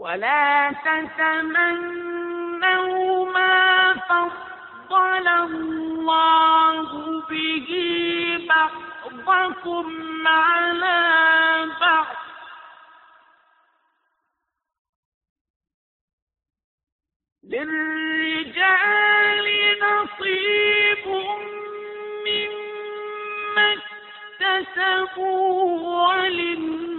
ولا تتمنوا ما فضل الله به بعضكم على بعض للرجال نصيب مما اكتسبوا وللنساء